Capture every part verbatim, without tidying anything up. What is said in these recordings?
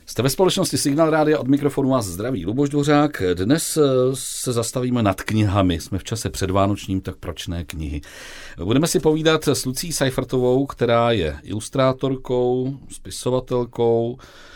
Jste ve společnosti Signál Rádia, od mikrofonu vás zdraví Luboš Dvořák. Dnes se zastavíme nad knihami. Jsme v čase předvánočním, tak proč ne knihy? Budeme si povídat s Lucí Seifertovou, která je ilustrátorkou, spisovatelkou.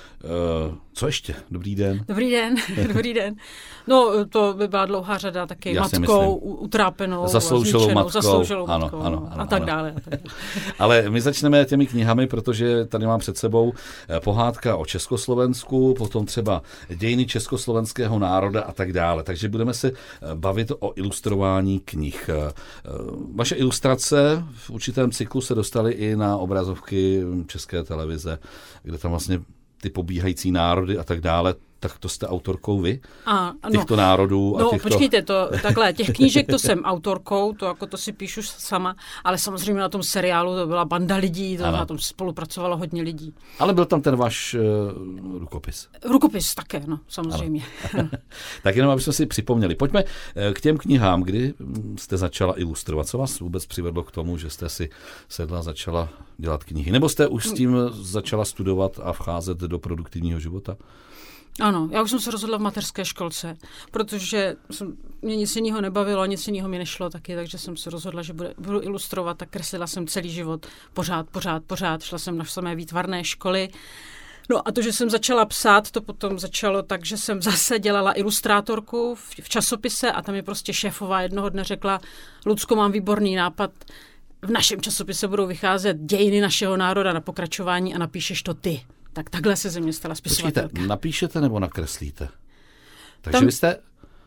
Co ještě? Dobrý den. Dobrý den, dobrý den. No, to by byla dlouhá řada, taky Já matkou, utrápenou, zasloužilou zničenou, matkou, zasloužilou ano, matkou ano, ano, a tak ano. dále. A tak dále. Ale my začneme těmi knihami, protože tady mám před sebou pohádka o Československu, potom třeba dějiny československého národa a tak dále. Takže budeme se bavit o ilustrování knih. Vaše ilustrace v určitém cyklu se dostaly i na obrazovky České televize, kde tam vlastně ty pobíhající národy a tak dále, tak to jste autorkou vy? A, no, těchto národů a no, těchto... počkejte, to, takhle, těch knížek to jsem autorkou, to jako to si píšu sama, ale samozřejmě na tom seriálu to byla banda lidí, to na tom spolupracovalo hodně lidí. Ale byl tam ten váš uh, rukopis. Rukopis také, no, samozřejmě. Tak jenom, abychom si připomněli. Pojďme k těm knihám, kdy jste začala ilustrovat. Co vás vůbec přivedlo k tomu, že jste si sedla a začala dělat knihy? Nebo jste už s tím začala studovat a vcházet do produktivního života? Ano, já už jsem se rozhodla v mateřské školce, protože jsem, mě nic jiného nebavilo, nic jiného mi nešlo taky, takže jsem se rozhodla, že bude, budu ilustrovat a kreslila jsem celý život. Pořád, pořád, pořád. Šla jsem na samé výtvarné školy. No a to, že jsem začala psát, to potom začalo tak, že jsem zase dělala ilustrátorku v, v časopise a tam mi prostě šéfová jednoho dne řekla: Lucko, mám výborný nápad, v našem časopise budou vycházet dějiny našeho národa na pokračování a napíšeš to ty. Tak takhle se ze mě stala spisovatelka. Počkejte, napíšete nebo nakreslíte? Takže Tam, vy jste...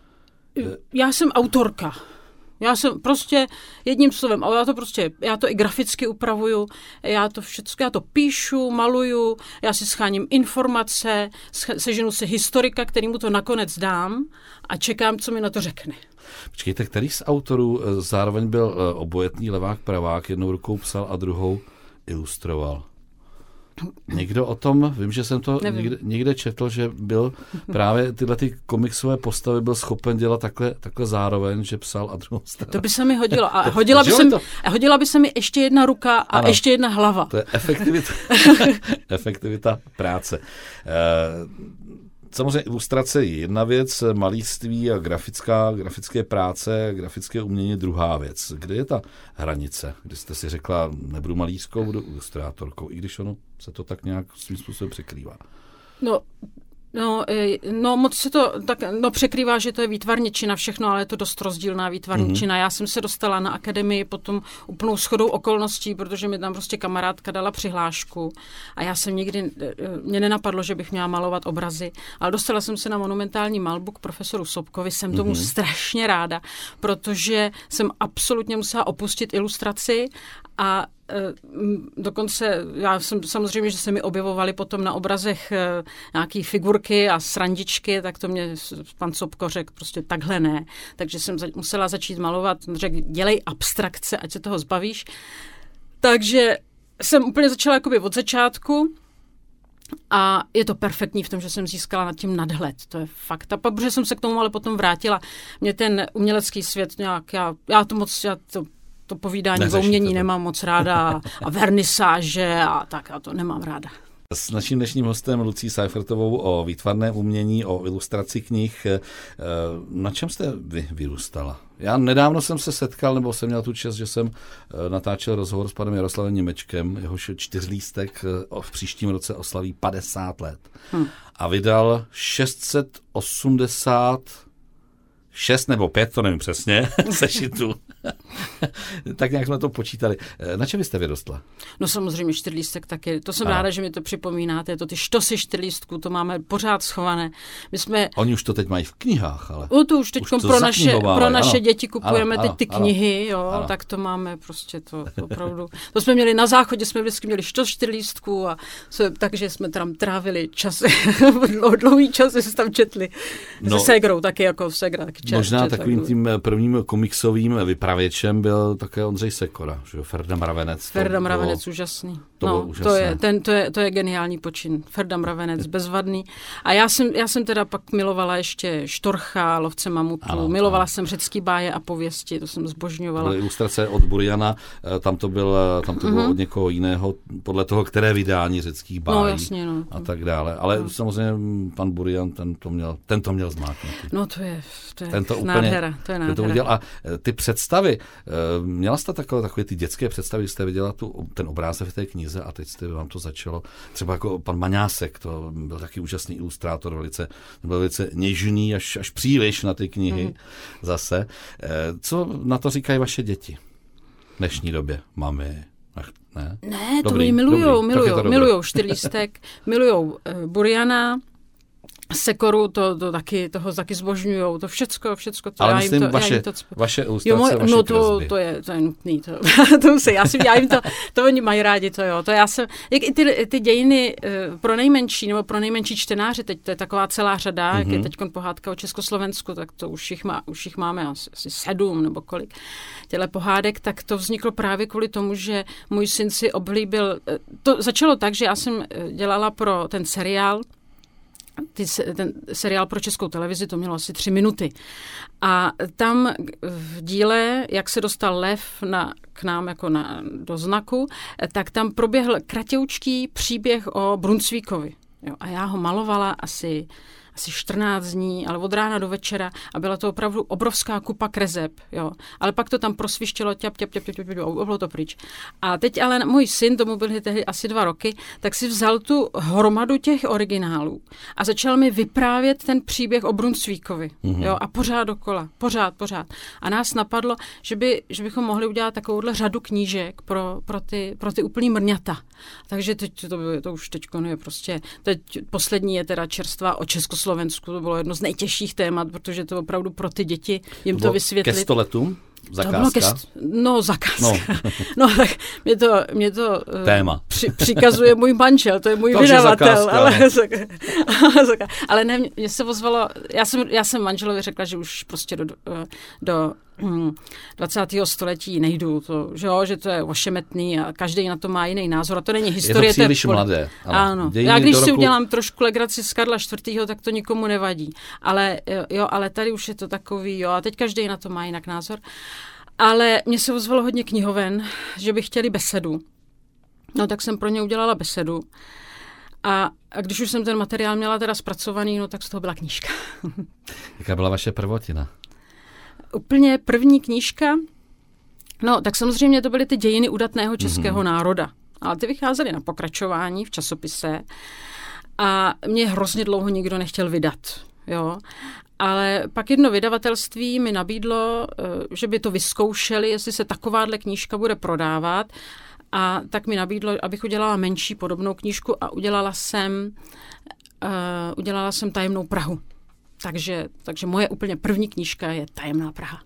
Já jsem autorka. Já jsem prostě jedním slovem, ale já to prostě, já to i graficky upravuju, já to všechno, já to píšu, maluju, já si scháním informace, seženu si historika, kterýmu to nakonec dám a čekám, co mi na to řekne. Počkejte, který z autorů zároveň byl obojetný levák pravák, jednou rukou psal a druhou ilustroval? Někdo o tom, vím, že jsem to někde, někde četl, že byl právě tyhle ty komiksové postavy byl schopen dělat takhle, takhle zároveň, že psal a druhou stranu. To by se mi hodilo. A hodila by, se mi, hodila by se mi ještě jedna ruka a ano, ještě jedna hlava. To je efektivita, efektivita práce. E- Samozřejmě ilustrace je jedna věc, malířství a grafická, grafické práce, grafické umění druhá věc. Kde je ta hranice? Kdy jste si řekla, nebudu malířkou, budu ilustrátorkou, i když ono se to tak nějak svým způsobem překrývá. No, no, no moc se to tak, no, překrývá, že to je výtvarničina všechno, ale je to dost rozdílná výtvarničina. Mm-hmm. Já jsem se dostala na akademii potom úplnou shodou okolností, protože mi tam prostě kamarádka dala přihlášku a já jsem nikdy, mě nenapadlo, že bych měla malovat obrazy, ale dostala jsem se na monumentální malbu k profesoru Sobkovi, jsem tomu mm-hmm. strašně ráda, protože jsem absolutně musela opustit ilustraci a dokonce, já jsem samozřejmě, že se mi objevovaly potom na obrazech nějaký figurky a srandičky, tak to mě pan Sobko řekl prostě takhle ne. Takže jsem za, musela začít malovat, řekl, dělej abstrakce, ať se toho zbavíš. Takže jsem úplně začala jakoby od začátku a je to perfektní v tom, že jsem získala nad tím nadhled. To je fakt. A protože jsem se k tomu ale potom vrátila. Mě ten umělecký svět nějak, já, já to moc, já to To povídání o umění nemám moc ráda a vernisáže a tak, já to nemám ráda. S naším dnešním hostem Lucí Seifertovou o výtvarné umění, o ilustraci knih. Na čem jste vy vyrůstala? Já nedávno jsem se setkal, nebo jsem měl tu čest, že jsem natáčel rozhovor s panem Jaroslavem Němečkem, jehož čtyřlístek v příštím roce oslaví padesát let. Hmm. A vydal šest set osmdesát šest nebo pět, to nevím přesně, sešitů. Tak nějak jsme to počítali. Na čem jste vyrostla? No samozřejmě čtyřlístek taky. To jsem Aha. ráda, že mi to připomínáte. To ty štosy čtyřlístků, to máme pořád schované. My jsme... Oni už to teď mají v knihách, ale... No to už teď už pro, naše, pro naše ano. děti kupujeme ano, teď ty ano, knihy, jo, ano. Tak to máme prostě to opravdu. To jsme měli na záchodě, jsme vždycky měli štos čtyřlístků a se, takže jsme tam trávili čas, dlouhý čas, jsme tam četli. No, se ségrou taky, jako ségra taky čas. Možná takovým tím prvním komiksovým vypravěčem rodičem byl také Ondřej Sekora, že jo, Ferda Mravenec. Ferda Mravenec, bylo, úžasný. To, no, to, je, ten, to, je, to je geniální počin. Ferda Mravenec, bezvadný. A já jsem, já jsem teda pak milovala ještě Štorcha, Lovce mamutů, ano, milovala ano. jsem řecký báje a pověsti, to jsem zbožňovala. Byly ilustrace od Buriana, tam to, byl, tam to bylo mm-hmm. od někoho jiného, podle toho, které vydání řeckých bájí no, jasně, no. a tak dále. Ale no. samozřejmě pan Burian, ten to měl, ten to měl zmáknutý. No to je, to je ten to nádhera. Úplně, to je nádhera. To udělal. A ty představy, měla jste takové, takové ty dětské představy, jste viděla tu, ten obrázek v té knize a teď jste vám to začalo, třeba jako pan Maňásek, to byl taky úžasný ilustrátor, velice, byl velice něžný, až, až příliš na ty knihy mm. zase. Co na to říkají vaše děti v dnešní době? Mami, ach, ne? Ne, to mi milujou, milujou, milujou Štyrlístek, milujou uh, Buriana, Sekoru, to, to taky, toho taky zbožňujou, to všecko, všecko. To ale já myslím, jim to, vaše, já jim to vaše ilustrace, vaše no to, kresby. to, je, to je nutný. To, to se, já, si, já jim to, to oni mají rádi, to jo. To já jsem, jak i ty, ty dějiny uh, pro nejmenší, nebo pro nejmenší čtenáři, teď to je taková celá řada, mm-hmm. jak je teď pohádka o Československu, tak to už jich, má, už jich máme asi, asi sedm nebo kolik těle pohádek, tak to vzniklo právě kvůli tomu, že můj syn si oblíbil, to začalo tak, že já jsem dělala pro ten seriál, Ty, ten seriál pro Českou televizi, to mělo asi tři minuty. A tam v díle, jak se dostal lev na, k nám jako na, do znaku, tak tam proběhl kratěučký příběh o Brunsvíkovi. Jo, a já ho malovala asi... asi čtrnáct dní, ale od rána do večera a byla to opravdu obrovská kupa kreseb, jo. Ale pak to tam prosvištělo, ťap, ťap, ťap, ťap, ťap, ťap, bylo to pryč. A teď ale můj syn, tomu byly tehdy asi dva roky, tak si vzal tu hromadu těch originálů a začal mi vyprávět ten příběh o Brunsvíkovi, mm-hmm. jo, a pořád dokola, pořád, pořád. A nás napadlo, že, by, že bychom mohli udělat takovouhle řadu knížek pro, pro, ty, pro ty úplný mrňata. Takže teď to, to už teďko je prostě, teď poslední je teda čerstvá o Československu. Slovensku, to bylo jedno z nejtěžších témat, protože to opravdu pro ty děti jim to, to vysvětlit. Ke sto letům? Zakázka? To bylo ke st- no, zakázka. No. no, tak mě to, mě to téma. Při, přikazuje můj manžel, to je můj vydavatel. Ale, ale ne, mě se ozvalo, já jsem, já jsem manželovi řekla, že už prostě do, do dvacátého století nejdu, to, že, jo, že to je ošemetný a každý na to má jiný názor a to není historie. Je to příliš to je mladé. Ano. ano. Já když si roku... udělám trošku legraci z Karla čtvrtého, tak to nikomu nevadí. Ale, jo, ale tady už je to takový, jo, a teď každý na to má jinak názor. Ale mně se ozvalo hodně knihoven, že by chtěli besedu. No tak jsem pro ně udělala besedu. A, a když už jsem ten materiál měla teda zpracovaný, no tak z toho byla knížka. Jaká byla vaše prvotina? Úplně první knížka, no tak samozřejmě to byly ty dějiny udatného českého mm-hmm. národa. Ale ty vycházely na pokračování v časopise a mě hrozně dlouho nikdo nechtěl vydat. Jo. Ale pak jedno vydavatelství mi nabídlo, že by to vyzkoušeli, jestli se takováhle knížka bude prodávat. A tak mi nabídlo, abych udělala menší podobnou knížku a udělala jsem, uh, udělala jsem Tajemnou Prahu. Takže, takže moje úplně první knížka je Tajemná Praha.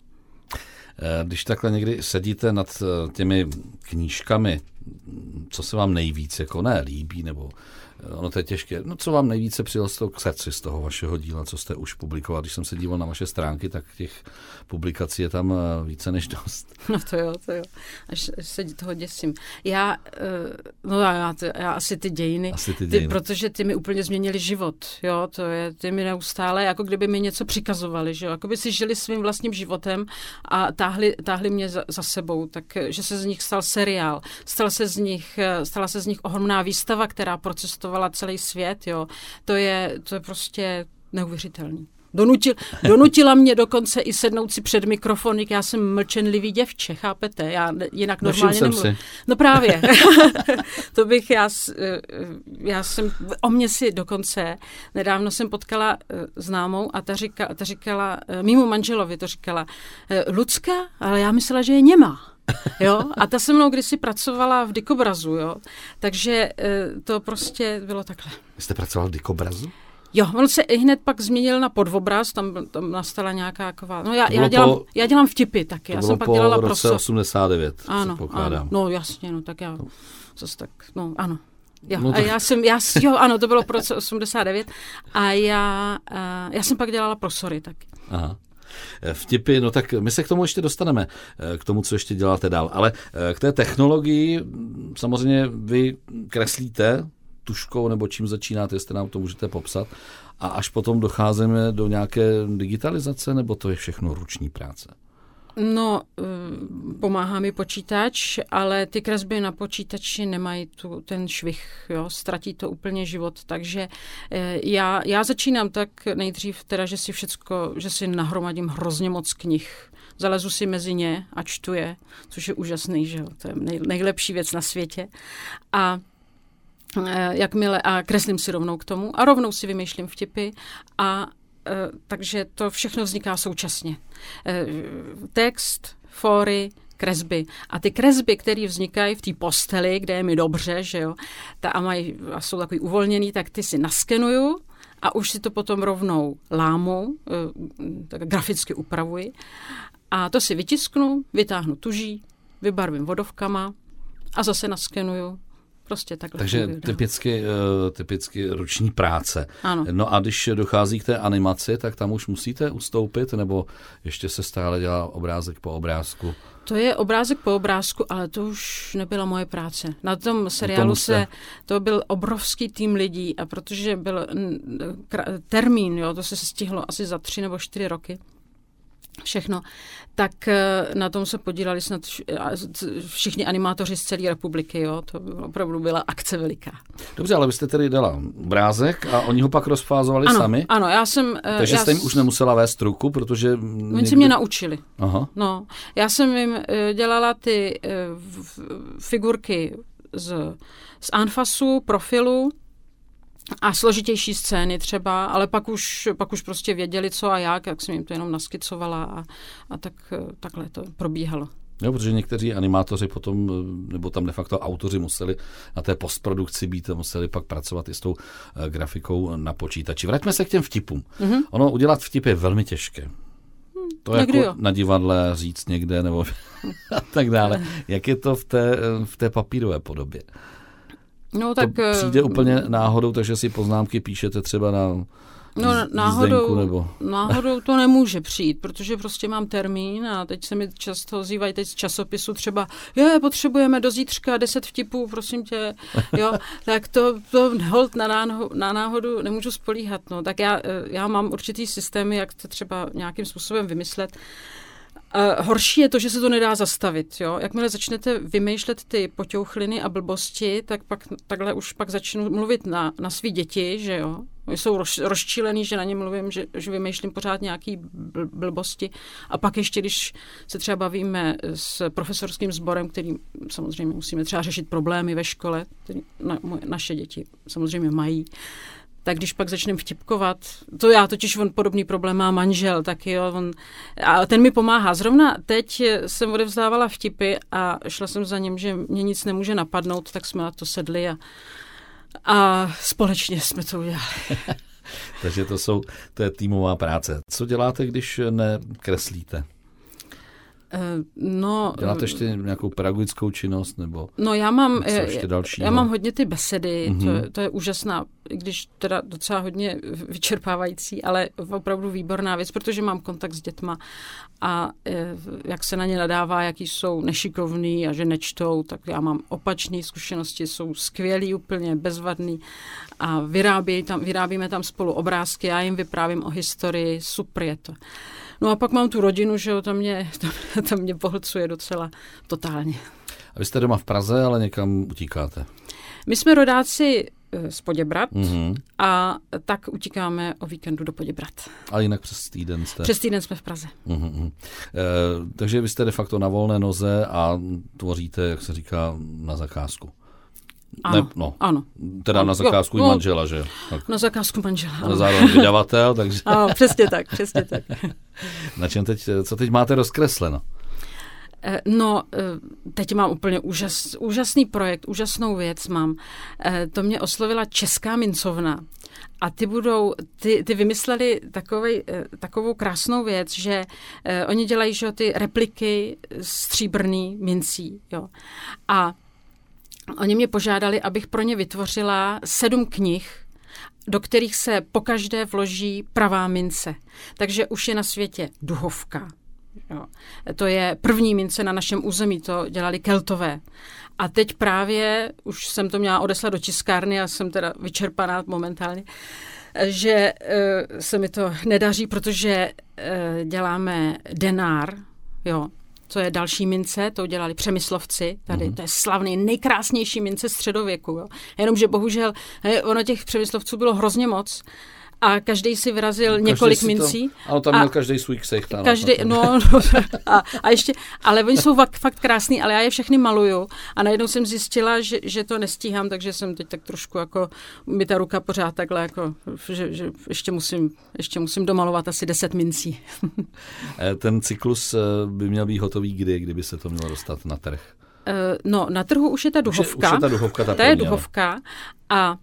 Když takhle někdy sedíte nad těmi knížkami, co se vám nejvíc jako ne líbí, nebo ono to je těžké, no co vám nejvíce přilostilo k srdci z toho vašeho díla, co jste už publikoval? Když jsem se díval na vaše stránky, tak těch publikací je tam více než dost. No to jo, to jo. Až se toho děsím. Já, no já, já asi ty dějiny, asi ty dějiny. Ty, protože ty mi úplně změnili život, jo, to je, ty mi neustále, jako kdyby mi něco přikazovali, že jo, jako by si žili svým vlastním životem a táhli, táhli mě za, za sebou, takže se z nich stal seriál, stal se z nich, stala se z nich ohromná výstava, která procestovala celý svět, jo, to je, to je prostě neuvěřitelný. Donutil, donutila mě dokonce i sednout si před mikrofonik. Já jsem mlčenlivý děvče, chápete? Já jinak normálně nemluvím. No právě. To bych já, já jsem, o mě si dokonce, nedávno jsem potkala známou a ta, říka, ta říkala, mýmu manželovi to říkala, Lucka, ale já myslela, že je němá. Jo? A ta se mnou kdysi pracovala v Dikobrazu, jo? Takže to prostě bylo takhle. Vy jste pracoval v Dikobrazu? Jo, on se i hned pak změnil na podobraz, tam, tam nastala nějaká taková... No já, já, dělám, po, já dělám vtipy taky, já jsem pak dělala pro... To bylo po roce osmdesát devět, ano, pokládám. Ano, no jasně, no tak já zase tak, no ano. Jo, no to... a já jsem, já, jo, ano, to bylo pro roce osmdesát devět a já, a já jsem pak dělala prosory taky. Aha. Vtipy, no tak my se k tomu ještě dostaneme, k tomu, co ještě děláte dál. Ale k té technologii samozřejmě vy kreslíte tuškou, nebo čím začínáte, jestli nám to můžete popsat, a až potom docházíme do nějaké digitalizace, nebo to je všechno ruční práce? No, pomáhá mi počítač, ale ty kresby na počítači nemají tu, ten švih, jo, ztratí to úplně život, takže já, já začínám tak nejdřív teda, že si všecko, že si nahromadím hrozně moc knih, zalezu si mezi ně a čtu je, což je úžasný, že jo, to je nej, nejlepší věc na světě a jakmile, a kreslím si rovnou k tomu a rovnou si vymýšlím vtipy a takže to všechno vzniká současně. Text, fóry, kresby. A ty kresby, které vznikají v té posteli, kde je mi dobře, že jo, ta a, mají, a jsou takový uvolněný, tak ty si naskenuju a už si to potom rovnou lámu, tak graficky upravuji. A to si vytisknu, vytáhnu tuží, vybarvím vodovkama a zase naskenuju. Prostě takhle. Takže typicky, typicky ruční práce. Ano. No a když dochází k té animaci, tak tam už musíte ustoupit, nebo ještě se stále dělá obrázek po obrázku? To je obrázek po obrázku, ale to už nebyla moje práce. Na tom seriálu se, to byl obrovský tým lidí a protože byl termín, jo, to se stihlo asi za tři nebo čtyři roky, všechno, tak na tom se podíleli snad všichni animátoři z celé republiky, jo, to opravdu byla akce veliká. Dobře, ale vy jste tedy dala obrázek a oni ho pak rozfázovali ano, sami? Ano, já jsem... Takže já jste jim už nemusela vést ruku, protože... Oni někdy... si mě naučili. Aha. No, já jsem jim dělala ty figurky z, z anfasu, profilu, a složitější scény třeba, ale pak už, pak už prostě věděli, co a jak, jak jsem jim to jenom naskicovala a, a tak, takhle to probíhalo. Jo, protože někteří animátoři potom, nebo tam de facto autoři museli na té postprodukci být a museli pak pracovat i s tou grafikou na počítači. Vraťme se k těm vtipům. Mm-hmm. Ono udělat vtip je velmi těžké. To Někdy jako jo. na divadle říct někde nebo a tak dále. Jak je to v té, v té papírové podobě? No, tak, to přijde úplně náhodou, takže si poznámky píšete třeba na no, náhodou, nebo... náhodou to nemůže přijít, protože prostě mám termín a teď se mi často ozývají teď z časopisu třeba, je, potřebujeme do zítřka deset vtipů, prosím tě, jo, tak to, to hold na, náhodu, na náhodu nemůžu spolíhat, no, tak já, já mám určitý systémy, jak to třeba nějakým způsobem vymyslet. Uh, horší je to, že se to nedá zastavit. Jo? Jakmile začnete vymýšlet ty poťouchliny a blbosti, tak pak takhle už pak začnu mluvit na, na svý děti, že jo. Oni jsou roz, rozčílený, že na ně mluvím, že, že vymýšlím pořád nějaký bl, blbosti. A pak ještě, když se třeba bavíme s profesorským sborem, který samozřejmě musíme třeba řešit problémy ve škole, který na, moje, naše děti samozřejmě mají, tak když pak začneme vtipkovat, to já totiž on podobný problém má manžel, tak jo, on, a ten mi pomáhá. Zrovna teď jsem odevzdávala vtipy a šla jsem za ním, že mě nic nemůže napadnout, tak jsme na to sedli a, a společně jsme to udělali. Takže to jsou, to je týmová práce. Co děláte, když nekreslíte? No, děláte ještě nějakou pedagogickou činnost? Nebo no já mám, ještě já mám hodně ty besedy, mm-hmm. to, to je úžasná, i když teda docela hodně vyčerpávající, ale opravdu výborná věc, protože mám kontakt s dětma a jak se na ně nadává, jaký jsou nešikovní a že nečtou, tak já mám opačné zkušenosti, jsou skvělí úplně, bezvadný a vyrábí tam, vyrábíme tam spolu obrázky, já jim vyprávím o historii, super je to. No a pak mám tu rodinu, že jo, to mě, to, to mě pohlcuje docela totálně. A vy jste doma v Praze, ale někam utíkáte? My jsme rodáci z Poděbrad mm-hmm. a tak utíkáme o víkendu do Poděbrad. A jinak přes týden jste? Přes týden jsme v Praze. Mm-hmm. E, takže vy jste de facto na volné noze a tvoříte, jak se říká, na zakázku. Ano, ne, no, ano. Teda ano. na zakázku jo, i manžela, že? Tak. Na zakázku manžela. Ale zároveň vydavatel, takže... Ano, přesně tak, přesně tak. Na čem teď, co teď máte rozkresleno? No, teď mám úplně úžas, úžasný projekt, úžasnou věc mám. To mě oslovila Česká mincovna. A ty budou, ty, ty vymysleli takovej, takovou krásnou věc, že eh, oni dělají že, ty repliky stříbrný mincí. Jo. A oni mě požádali, abych pro ně vytvořila sedm knih do kterých se pokaždé vloží pravá mince. Takže už je na světě duhovka. Jo. To je první mince na našem území, to dělali Keltové. A teď právě, už jsem to měla odeslat do tiskárny a jsem teda vyčerpaná momentálně, že uh, se mi to nedaří, protože uh, děláme denár, jo. To je další mince, to udělali Přemyslovci, tady mm-hmm. to je slavný, nejkrásnější mince středověku. Jo. Jenomže bohužel ono těch Přemyslovců bylo hrozně moc a každý si vyrazil každý několik si mincí. To, ale tam měl každý svůj ksejch. Každý, no, no a, a ještě, ale oni jsou fakt, fakt krásný, ale já je všechny maluju a najednou jsem zjistila, že, že to nestíhám, takže jsem teď tak trošku jako, mi ta ruka pořád takhle, jako, že, že ještě, musím, ještě musím domalovat asi deset mincí. Ten cyklus by měl být hotový kdy, kdyby se to mělo dostat na trh? No, na trhu už je ta duhovka. Už je, už je ta duhovka. Ta to je duhovka a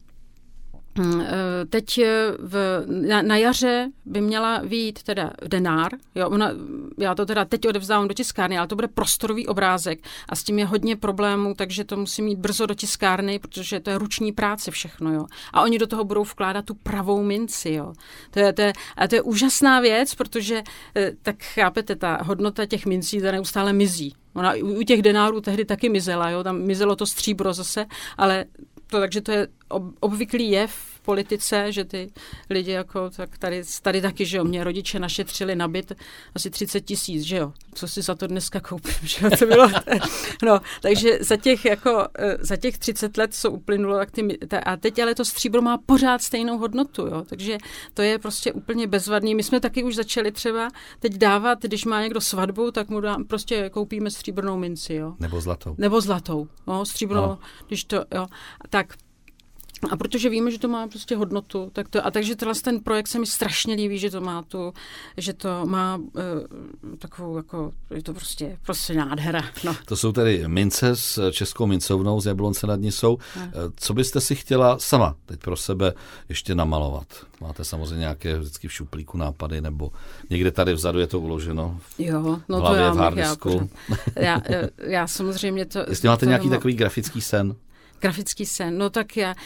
teď v, na, na jaře by měla vyjít teda denár. Jo, ona, já to teda teď odevzdávám do tiskárny, ale to bude prostorový obrázek a s tím je hodně problémů, takže to musím mít brzo do tiskárny, protože to je ruční práce všechno. Jo. A oni do toho budou vkládat tu pravou minci. Jo. To je, to je, a to je úžasná věc, protože tak chápete, ta hodnota těch mincí ta neustále mizí. Ona u těch denárů tehdy taky mizela, jo. Tam mizelo to stříbro zase, ale to, takže to je obvyklý jev v politice, že ty lidi jako, tak tady, tady taky, že jo, mě rodiče našetřili na byt asi třicet tisíc, že jo, co si za to dneska koupím, že jo, to bylo, no, takže za těch, jako, za těch třicet let, co uplynulo, tak ty, a teď ale to stříbro má pořád stejnou hodnotu, jo, takže to je prostě úplně bezvadný. My jsme taky už začali třeba teď dávat, když má někdo svatbu, tak mu dám, prostě koupíme stříbrnou minci, jo. Nebo zlatou. Nebo zlatou, no, stříbrnou, no. Když to, jo, tak a protože víme, že to má prostě hodnotu, tak to, a takže tenhle ten projekt se mi strašně líbí, že to má tu, že to má uh, takovou jako, je to prostě, prostě nádhera. No. To jsou tedy mince s Českou mincovnou z Jablonce nad Nisou. No. Co byste si chtěla sama teď pro sebe ještě namalovat? Máte samozřejmě nějaké vždycky v šuplíku nápady, nebo někde tady vzadu je to uloženo v jo, no hlavě, to já, v hardisku? Já, já, já samozřejmě to... Jestli máte to nějaký má... takový grafický sen? Grafický sen, no tak já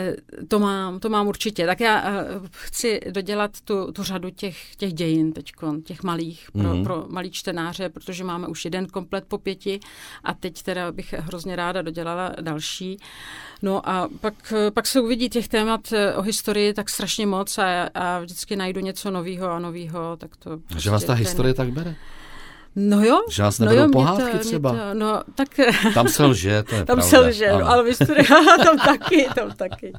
to mám, to mám určitě. Tak já chci dodělat tu, tu řadu těch, těch dějin teďkon, těch malých, pro, mm-hmm. pro malý čtenáře, protože máme už jeden komplet po pěti a teď teda bych hrozně ráda dodělala další. No a pak, pak se uvidí těch témat o historii tak strašně moc a, a vždycky najdu něco novýho a novýho, tak to... Prostě že vás ta ten... historie tak bere? No jo. Že vás nebudou no jo, pohádky to, třeba? To, no, tak... Tam se lže, to je tam pravda. Tam se lže, no, ale historie, tam taky, tam taky.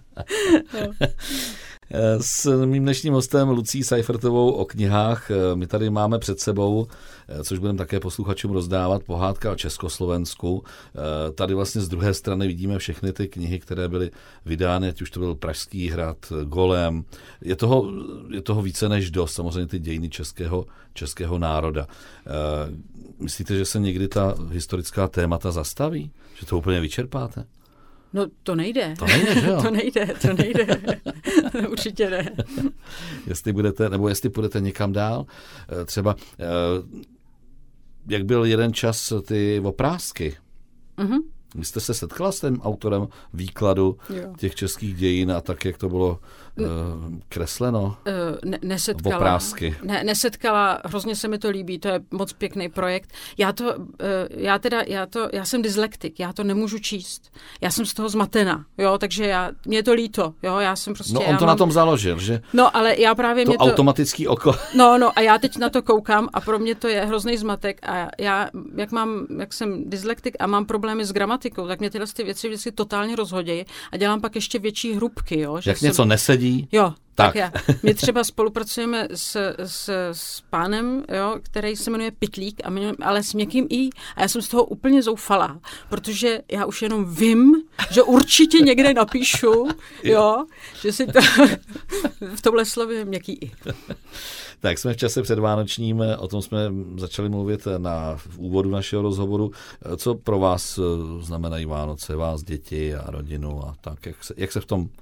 No. S mým dnešním hostem Lucí Seifertovou o knihách my tady máme před sebou, což budeme také posluchačům rozdávat, pohádka o Československu. Tady vlastně z druhé strany vidíme všechny ty knihy, které byly vydány, ať už to byl Pražský hrad, Golem. Je toho, je toho více než dost, samozřejmě ty dějiny českého, českého národa. Myslíte, že se někdy ta historická témata zastaví? Že to úplně vyčerpáte? No to nejde. To nejde, že jo? To nejde, to nejde. Určitě ne. Jestli budete, nebo jestli půjdete někam dál, třeba jak byl jeden čas ty oprázky. Mhm. Vy jste se setkala s tím autorem výkladu jo. těch českých dějin a tak, jak to bylo uh, kresleno? Uh, ne, nesetkala. Oprázky. Ne, nesetkala, hrozně se mi to líbí, to je moc pěkný projekt. Já to, uh, já teda, já to, já jsem dyslektik, já to nemůžu číst. Já jsem z toho zmatena, jo, takže já, mě je to líto, jo, já jsem prostě... No on to mám... na tom založil, že? No, ale já právě to mě to... automatický oko. No, no, a já teď na to koukám a pro mě to je hrozný zmatek a já, jak mám, jak jsem dyslektik a mám problémy s gramatikou, tak mě tyhle ty věci vždycky totálně rozhodějí a dělám pak ještě větší hrubky. Jo, že jak jsem... něco nesedí? Jo, tak. tak já. My třeba spolupracujeme s, s, s pánem, jo, který se jmenuje Pytlík, a mě, ale s měkkým i. A já jsem z toho úplně zoufalá, protože já už jenom vím, že určitě někde napíšu, jo, že si to v tomhle slově měkký i. Tak jsme v čase předvánočním, o tom jsme začali mluvit na v úvodu našeho rozhovoru. Co pro vás znamenají Vánoce, vás, děti a rodinu a tak, jak se, jak se v tom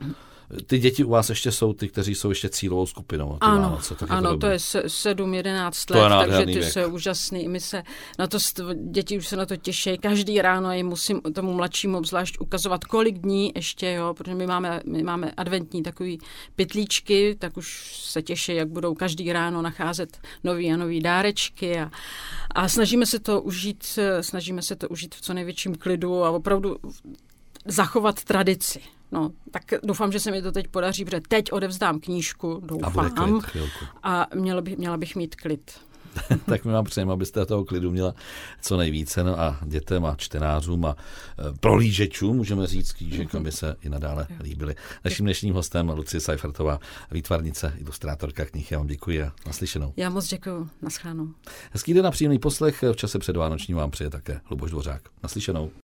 ty děti u vás ještě jsou ty, kteří jsou ještě cílovou skupinou. Ano, Vánoce, ano, to je sedm jedenáct let, takže ty věk. jsou úžasný. My se na to, děti už se na to těší. Každý ráno jim musím tomu mladšímu obzvlášť ukazovat, kolik dní ještě, jo, protože my máme, my máme adventní takový pytlíčky, tak už se těší, jak budou každý ráno nacházet nový a nový dárečky a, a snažíme se to užít, snažíme se to užít v co největším klidu a opravdu zachovat tradici. No, tak doufám, že se mi to teď podaří, protože teď odevzdám knížku, doufám, a, a měla, by, měla bych mít klid. Tak my vám přejeme, abyste toho klidu měla co nejvíce, no a dětem a čtenářům a prohlížečům, můžeme říct, knížek, aby se i nadále líbily. Naším dnešním hostem Lucie Seifertová, výtvarnice, ilustrátorka knih. Já vám děkuji a naslyšenou. Já moc děkuji, naschledanou. Hezký den a příjemný poslech, v čase před Vánočním vám přeje také Luboš Dvořák. Naslyšenou.